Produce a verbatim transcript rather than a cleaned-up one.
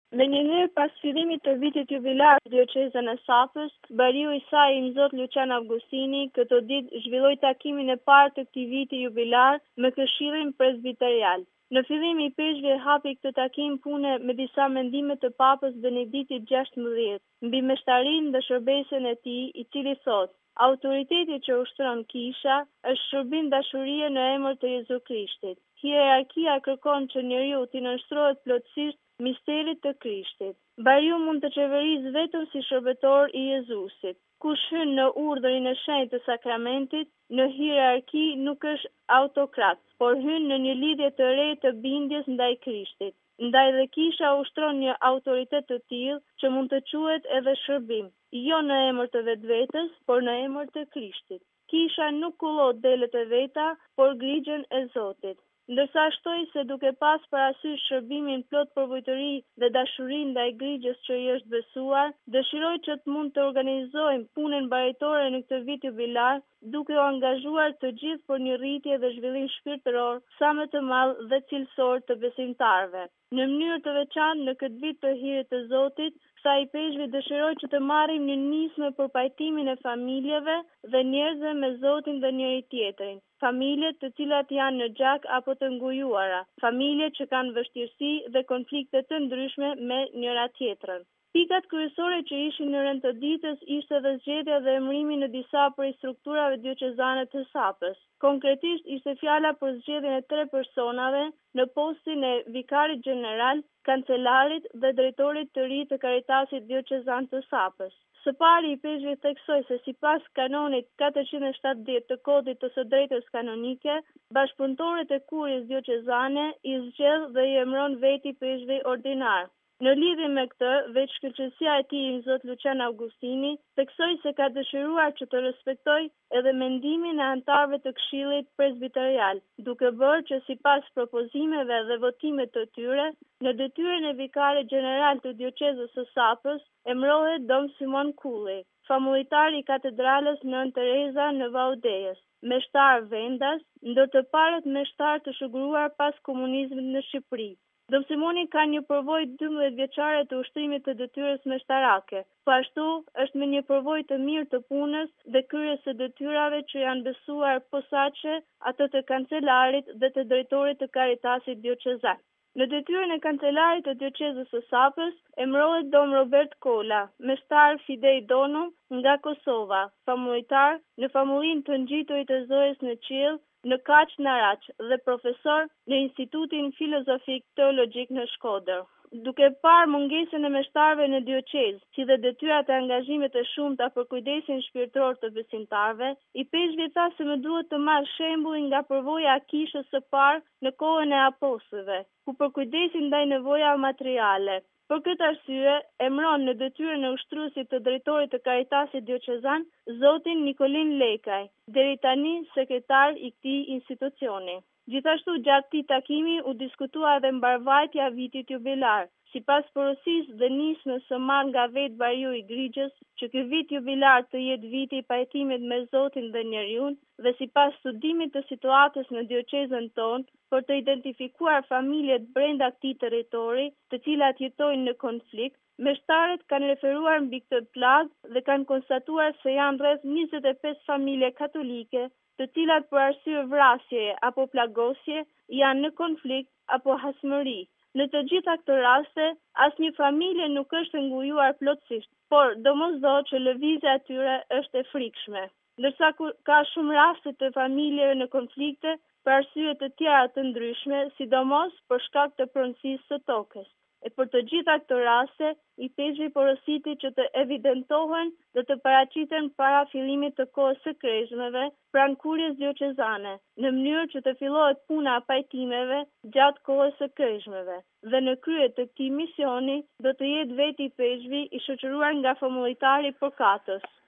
Me një herë pas fillimit të vitit jubilar të dioqezën e Sapës, bariu i saj i Zot Lucian Augustini këto ditë zhvilloi takimin e parë të këtij viti jubilar me Këshillin Presbiterial. Në fillim i peshqve hapi këtë takim pune me disa mendime të Papës Benediktit gjashtëmbëdhjetë, mbi meshtarinë dhe shërbesën e tij, i cili thotë: autoriteti që ushtron kisha është shërbim dashurie në emër të Jezu Krishtit. Hierarkia kërkon që njeriu të nënshtrohet plotësisht misterit të Krishtit. Bariu mund të qeverisë vetëm si shërbëtor i Jezusit. Kush hyn në urdhrin e shenjtë të sakramentit, në hierarki nuk është autokrat, por hyn në një lidhje të re të bindjes ndaj Krishtit. Ndaj dhe kisha ushtron një autoritet të tillë që mund të quhet edhe shërbim, jo në emër të vetvetes, por në emër të Krishtit. Kisha nuk kullot delet e veta, por grigjen e Zotit. Ndërsa shtoj se duke pas parasysh shërbimin plot përvojtëri dhe dashurinë ndaj grigjës që i është besuar, dëshiroj që të mund të organizojmë punën mbaritore në këtë vit jubilar, duke u angazhuar të gjithë për një rritje dhe zhvillim shpirtëror sa më të madh dhe cilësor të besimtarëve. Në mënyrë të veçantë në këtë vit të hirit të Zotit, kësaj peshqve dëshiroj që të marrim një nismë për pajtimin e familjeve dhe njerëzve me Zotin dhe njëri tjetrin. Familje të cilat janë në gjak apo të ngujuara, familje që kanë vështirësi dhe konflikte të ndryshme me njëra tjetrën. Pikat kryesore që ishin në rend të ditës ishte dhe zgjedhja dhe emërimi në disa prej strukturave dioqezane të Sapës. Konkretisht ishte fjala për zgjedhjen e tre personave në postin e vikarit gjeneral, kancelarit dhe drejtorit të ri të Karitasit dioqezan të Sapës. Së pari i peshqve theksoi se sipas kanonit katërqind e shtatëdhjetë të kodit të së drejtës kanonike, bashkëpunëtorët e kurjes dioqezane i zgjedh dhe i emëron veti peshqve ordinar. Në lidhje me këtë, veç shkëlqësia e tij i Zot Lucian Augustini theksoi se ka dëshiruar që të respektojë edhe mendimin e anëtarëve të Këshillit Presbiterial, duke bërë që sipas propozimeve dhe votimeve të tyre, në detyrën e vikarit gjeneral të dioqezës së Sapës emërohet Dom Simon Kulli, famullitar i katedralës Nën Tereza në Vaudejes, meshtar vendas, ndër të parët meshtar të shëgruar pas komunizmit në Shqipëri. Dom Simoni ka një përvojë dymbëdhjetë vjeçare të ushtrimit të detyrës meshtarake. Po ashtu është me një përvojë të mirë të punës dhe kryerjes së detyrave që janë besuar posaçe ato të kancelarit dhe të drejtorit të Karitasit dioqezan. Në detyrën e kancelarit të dioqezës së Sapës emërohet Dom Robert Kola, meshtar fidei donum nga Kosova, famullitar në famullinë të ngjiturit të Zores në Qiell, në Kaq në Araç dhe profesor në Institutin Filozofik Teologjik në Shkodër. Duke parë mungesën e meshtarëve në dioqezë, si dhe detyrat e angazhimit të shumta për kujdesin shpirtëror të besimtarëve, i peshqve tha se më duhet të marr shembull nga përvoja e kishës së parë në kohën e apostujve, ku për kujdesin ndaj nevojave materiale. Për këtë arsye, emëron në detyrën e ushtruesit të drejtorit të Karitasit dioqezan zotin Nikolin Lekaj, deri tani sekretar i këtij institucioni. Gjithashtu gjatë këtij takimi u diskutua edhe mbarvajtja e vitit jubilar. Sipas porosisë dhe nismës së marrë nga vetë bariu i Grigjës, që ky vit jubilar të jetë viti i pajtimit me Zotin dhe njeriun, dhe sipas studimit të situatës në dioqezën tonë, për të identifikuar familjet brenda këtij territori, të cilat jetojnë në konflikt, meshtarët kanë referuar mbi këtë plagë dhe kanë konstatuar se janë rreth njëzet e pesë familje katolike, të cilat për arsye vrasjeje apo plagosje janë në konflikt apo hasmëri. Në të gjitha këto raste, asnjë familje nuk është ngujuar plotësisht, por domosdoshmë që lëvizja e tyre është e frikshme. Ndërsa ka shumë raste të familjeve në konflikte për arsye të tjera të ndryshme, sidomos për shkak të pronësisë së tokës. E për të gjitha këto raste, i peshqvi porositi që të evidentohen dhe të paraqiten para fillimit të kohës së kreshmeve pranë kurjes dioqezane, në mënyrë që të fillohet puna e pajtimeve gjatë kohës së kreshmeve. Dhe në krye të këtij misioni do të jetë veti i peshqvi i shoqëruar nga famulllitari përkatës.